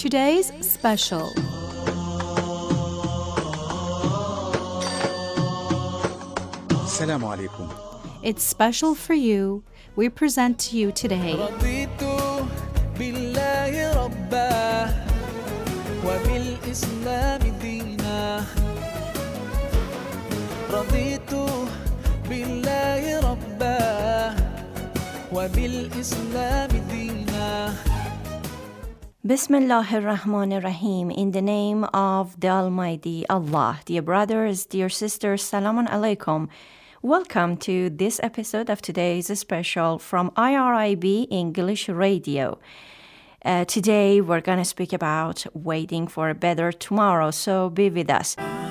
today's special. Assalamu alaikum. It's special for you. We present to you today رضيت بالله ربا وبالإسلام دينا رضيت بالله ربا وبالإسلام دينا. Bismillah ar-Rahman ar-Rahim. In the name of the Almighty Allah. Dear brothers, dear sisters, Salamun alaikum. Welcome to this episode of today's special from IRIB English Radio. Today we're going to speak about waiting for a better tomorrow, so be with us.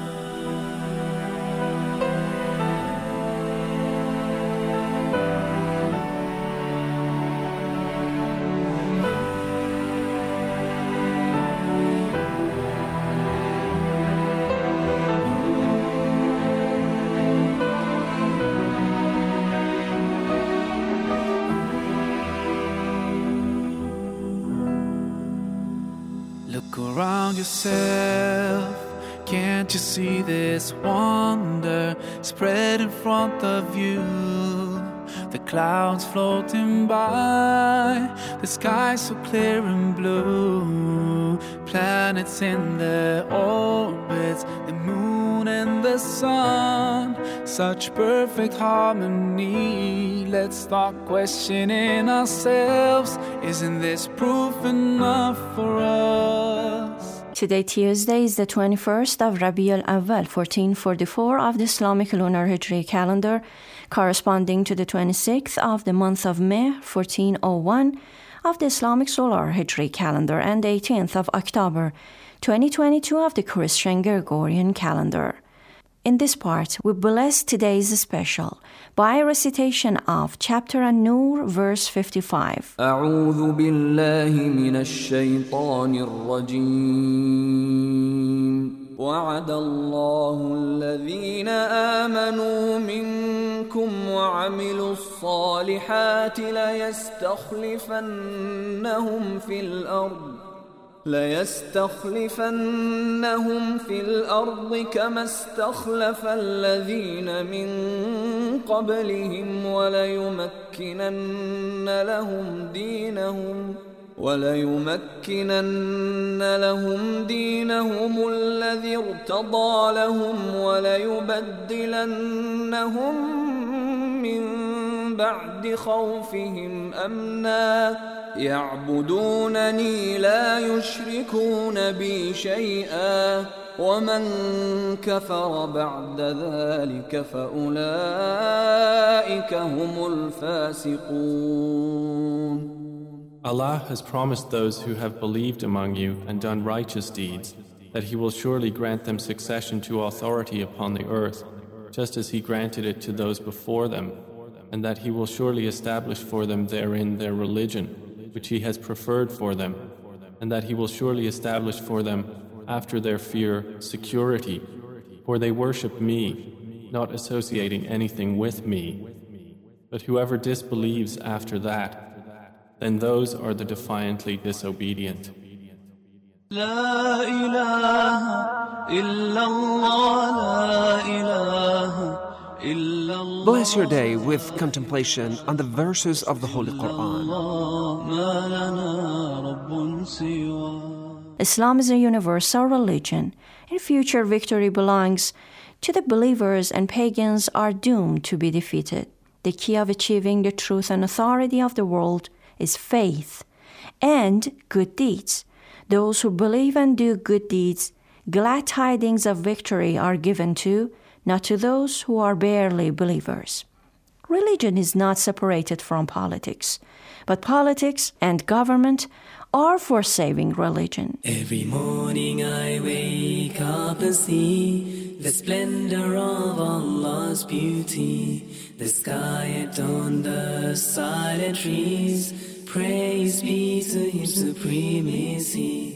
Look around yourself, can't you see this wonder spread in front of you? The clouds floating by, the sky so clear and blue, planets in their orbits, the moon and the sun, such perfect harmony. Let's start questioning ourselves, isn't this proof enough for us? Today, Tuesday, is the 21st of Rabi al-Awwal, 1444 of the Islamic lunar Hijri calendar, corresponding to the 26th of the month of May, 1401 of the Islamic solar Hijri calendar, and 18th of October, 2022 of the Christian Gregorian calendar. In this part, we bless today's special by recitation of chapter An-Nur, verse 55. أعوذ بالله من الشيطان الرجيم وعد الله الذين آمنوا منكم وعملوا الصالحات ليستخلفنهم في الأرض كما استخلف الذين من قبلهم وليمكنن لهم دينهم الذي ارتضى لهم وليبدلنهم من بعد خوفهم أمنا يعبدونني لا يشركون بي شيئا ومن كفر بعد ذلك فأولئك هم الفاسقون. Allah has promised those who have believed among you and done righteous deeds that He will surely grant them succession to authority upon the earth, just as He granted it to those before them, and that He will surely establish for them therein their religion, which He has preferred for them, and that He will surely establish for them after their fear security, for they worship Me, not associating anything with Me. But whoever disbelieves after that, then those are the defiantly disobedient. لا إله إلا الله لا إله إلا الله. Bless your day with contemplation on the verses of the Holy Quran. ما لنا رب سوى. Islam is a universal religion, and future victory belongs to the believers, and pagans are doomed to be defeated. The key of achieving the truth and authority of the world is faith and good deeds. Those who believe and do good deeds, glad tidings of victory are given to, not to those who are barely believers. Religion is not separated from politics, but politics and government are for saving religion. Every morning I wake up and see the splendor of Allah's beauty, the sky adorned, the silent trees. Praise be to His supremacy.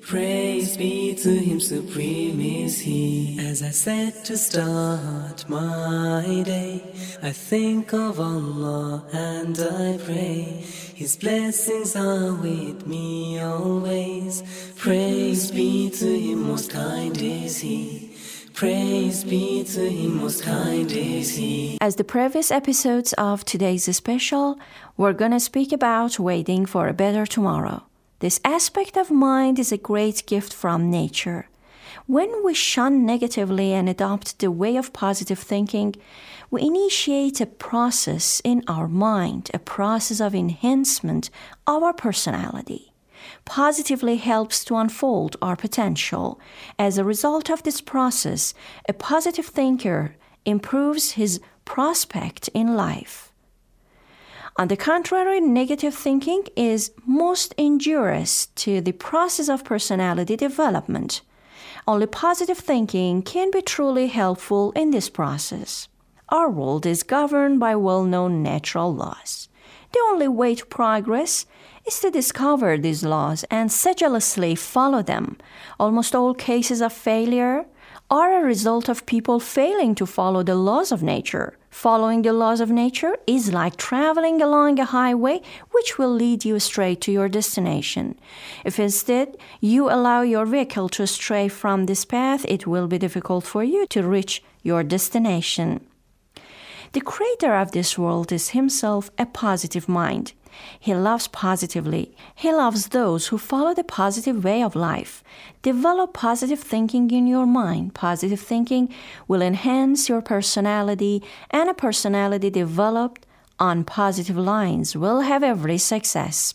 Praise be to Him, supreme is He. As I set to start my day, I think of Allah and I pray. His blessings are with me always. Praise be to Him, most kind is He. Praise be to Him, most kind is He. As the previous episodes of today's special, we're going to speak about waiting for a better tomorrow. This aspect of mind is a great gift from nature. When we shun negatively and adopt the way of positive thinking, we initiate a process in our mind, a process of enhancement of our personality. Positively helps to unfold our potential. As a result of this process, a positive thinker improves his prospect in life. On the contrary, negative thinking is most injurious to the process of personality development. Only positive thinking can be truly helpful in this process. Our world is governed by well-known natural laws. The only way to progress is to discover these laws and sedulously follow them. Almost all cases of failure are a result of people failing to follow the laws of nature. Following the laws of nature is like traveling along a highway which will lead you straight to your destination. If instead you allow your vehicle to stray from this path, it will be difficult for you to reach your destination. The creator of this world is himself a positive mind. He loves positively. He loves those who follow the positive way of life. Develop positive thinking in your mind. Positive thinking will enhance your personality, and a personality developed on positive lines will have every success.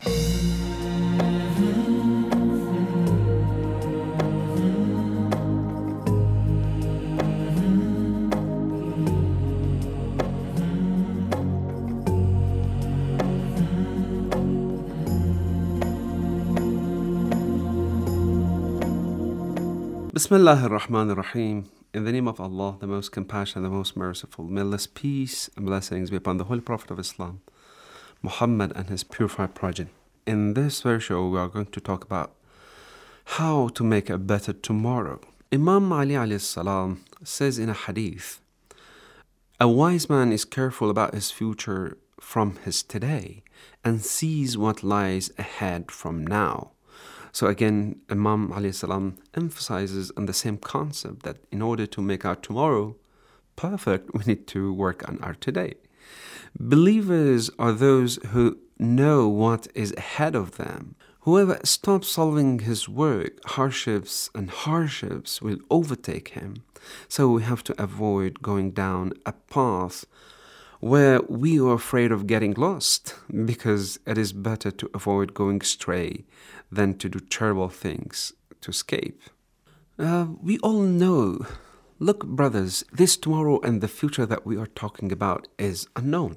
Bismillah ar-Rahman ar-Rahim. In the name of Allah, the most compassionate, the most merciful. May Allah's peace and blessings be upon the Holy Prophet of Islam, Muhammad, and his purified progeny. In this very show, we are going to talk about how to make a better tomorrow. Imam Ali alayhi salam says in a hadith, a wise man is careful about his future from his today and sees what lies ahead from now. So again, Imam alayhi salam emphasizes on the same concept that in order to make our tomorrow perfect, we need to work on our today. Believers are those who know what is ahead of them. Whoever stops solving his work, hardships will overtake him. So we have to avoid going down a path where we are afraid of getting lost, because it is better to avoid going astray than to do terrible things to escape. We all know, look brothers, this tomorrow and the future that we are talking about is unknown.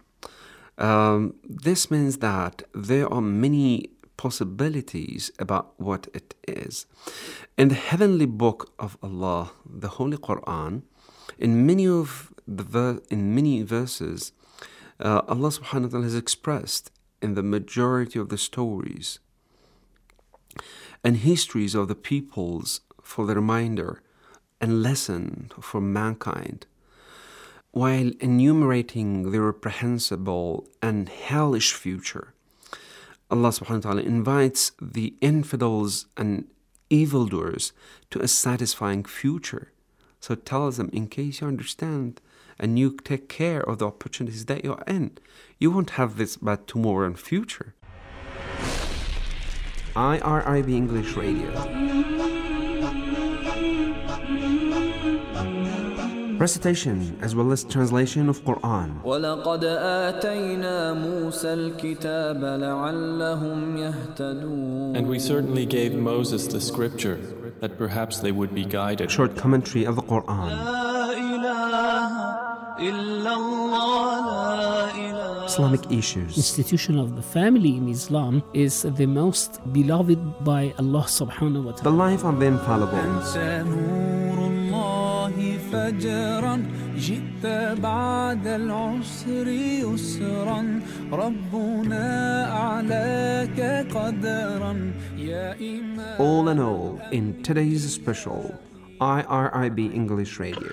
This means that there are many possibilities about what it is. In the heavenly book of Allah, the Holy Quran, in many verses, Allah subhanahu wa ta'ala has expressed in the majority of the stories and histories of the peoples for the reminder and lesson for mankind, while enumerating the reprehensible and hellish future. Allah subhanahu wa ta'ala invites the infidels and evildoers to a satisfying future. So tells them, in case you understand and you take care of the opportunities that you're in, you won't have this bad tomorrow and future. IRIB English Radio. Recitation as well as translation of Quran. وَلَقَدْ آتَيْنَا مُوسَى الْكِتَابَ لَعَلَّهُمْ يَهْتَدُونَ. And we certainly gave Moses the scripture, that perhaps they would be guided. Short commentary of the Quran. Islamic issues. Institution of the family in Islam is the most beloved by Allah subhanahu wa ta'ala. The life of the infallible. جئت بعد العسر يسرا ربنا أعلاك قدرا يا إمام. All in all, in today's special IRIB English Radio.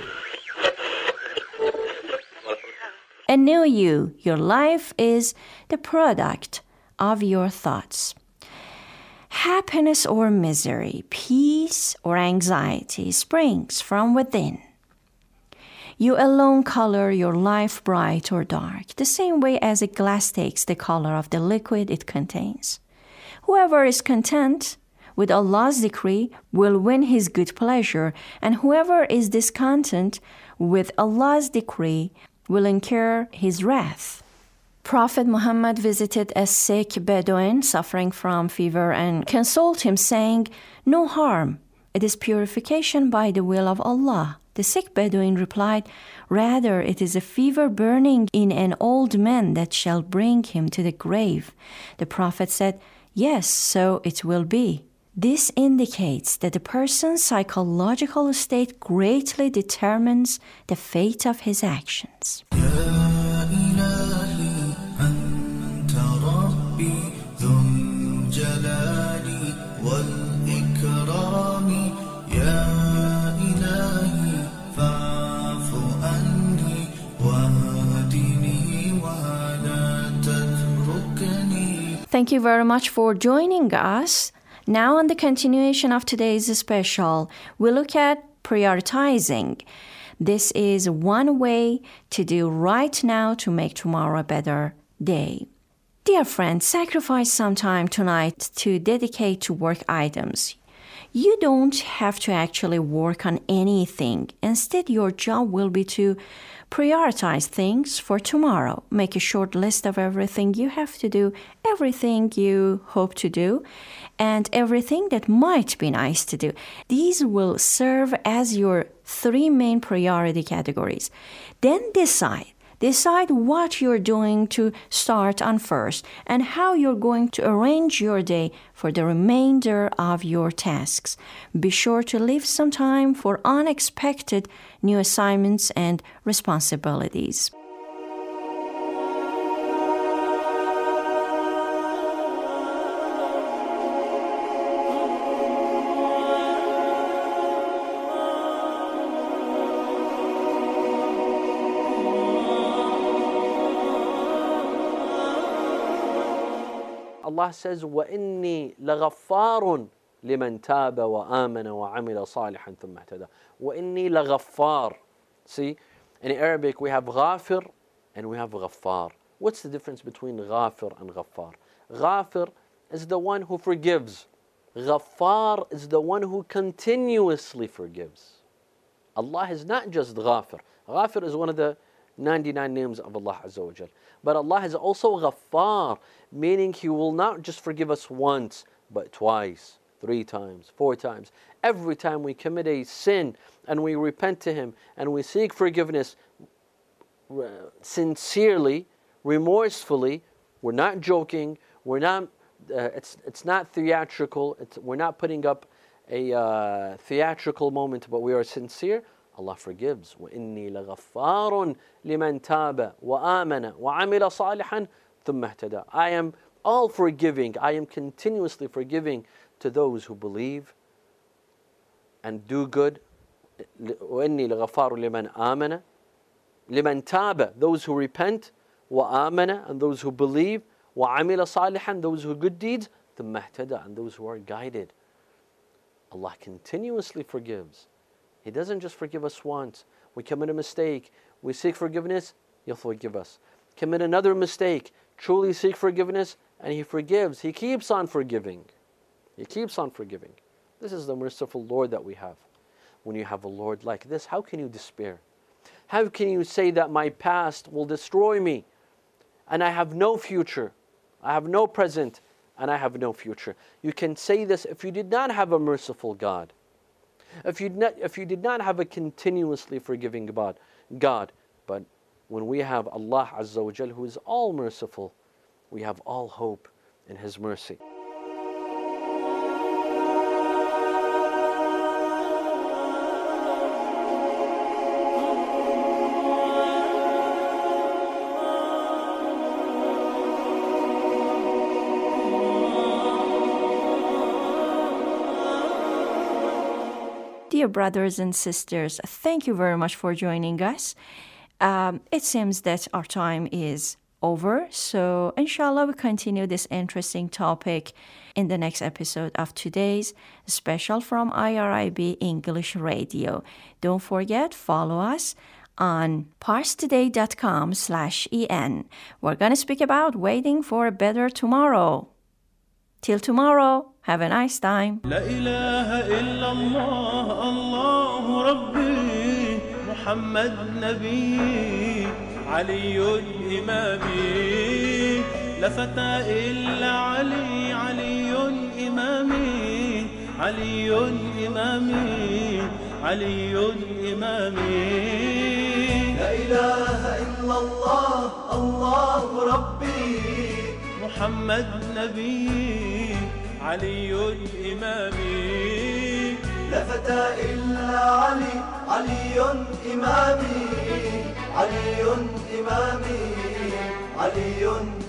And know you, your life is the product of your thoughts. Happiness or misery, peace or anxiety springs from within. You alone color your life bright or dark, the same way as a glass takes the color of the liquid it contains. Whoever is content with Allah's decree will win His good pleasure, and whoever is discontent with Allah's decree will incur His wrath. Prophet Muhammad visited a sick Bedouin suffering from fever and consoled him, saying, "No harm, it is purification by the will of Allah." The sick Bedouin replied, "Rather, it is a fever burning in an old man that shall bring him to the grave." The Prophet said, "Yes, so it will be." This indicates that a person's psychological state greatly determines the fate of his actions. Thank you very much for joining us. Now, on the continuation of today's special, we look at prioritizing. This is one way to do right now to make tomorrow a better day. Dear friends, sacrifice some time tonight to dedicate to work items. You don't have to actually work on anything. Instead, your job will be to prioritize things for tomorrow. Make a short list of everything you have to do, everything you hope to do, and everything that might be nice to do. These will serve as your 3 main priority categories. Then Decide what you're doing to start on first and how you're going to arrange your day for the remainder of your tasks. Be sure to leave some time for unexpected new assignments and responsibilities. Allah says, وَإِنِّي لَغَفَّارٌ لِمَنْ تَابَ وَآمَنَ وَعَمِلَ صَالِحًا ثُمَّ اهْتَدَى. وَإِنِّي لَغَفَّار. See, in Arabic we have ghafir and we have ghaffar. What's the difference between ghafir and ghaffar? Ghafir is the one who forgives. Ghaffar is the one who continuously forgives. Allah is not just ghafir. Ghafir is one of the 99 names of Allah Azza wa Jal. But Allah is also Ghaffar, meaning He will not just forgive us once, but twice, 3 times, 4 times. Every time we commit a sin and we repent to Him and we seek forgiveness sincerely, remorsefully, we're not joking, we're not. It's not theatrical. We're not putting up a theatrical moment, but we are sincere. Allah forgives. وَإِنِّي لَغَفَّارٌ لِمَنْ تَابَ وَآمَنَ وَعَمِلَ صَالِحًا ثُمَّ اهْتَدَى. I am all forgiving. I am continuously forgiving to those who believe and do good. وَإِنِّي لَغَفَّارٌ لِمَنْ آمَنَ لِمَنْ تَابَ, those who repent, وَآمَنَ, and those who believe, وَعَمِلَ صَالِحًا, those who good deeds, ثُمَّ اهْتَدَى, and those who are guided. Allah continuously forgives. He doesn't just forgive us once. We commit a mistake, we seek forgiveness, He'll forgive us. Commit another mistake, truly seek forgiveness, and He forgives. He keeps on forgiving. He keeps on forgiving. This is the merciful Lord that we have. When you have a Lord like this, how can you despair? How can you say that my past will destroy me and I have no future, I have no present, and I have no future? You can say this if you did not have a merciful God. If you did not have a continuously forgiving God, but when we have Allah Azza wa Jal, who is all merciful, we have all hope in His mercy. Dear brothers and sisters, thank you very much for joining us. It seems that our time is over, so inshallah we continue this interesting topic in the next episode of today's special from IRIB English Radio. Don't forget, follow us on parstoday.com/en. We're going to speak about waiting for a better tomorrow. Till tomorrow, have a nice time. لا إله إلا الله الله ربي محمد نبي علي إمامي لا فتى إلا علي علي إمامي علي إمامي علي إمامي لا إله إلا الله الله ربي محمد نبي علي إمامي لا فتى إلا علي علي إمامي علي إمامي علي